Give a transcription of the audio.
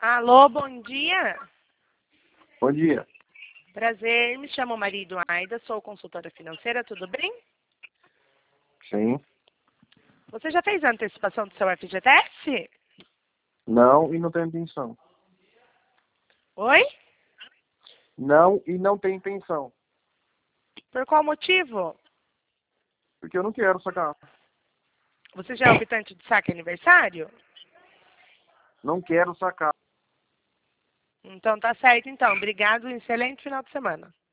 Alô, bom dia. Bom dia. Prazer, me chamo Maria Eduarda, sou consultora financeira, tudo bem? Sim. Você já fez a antecipação do seu FGTS? Não e não tenho intenção. Oi? Não e não tenho intenção. Por qual motivo? Porque eu não quero sacar. Você já é optante de saque aniversário? Não quero sacar. Então tá certo, então. Obrigado e excelente final de semana.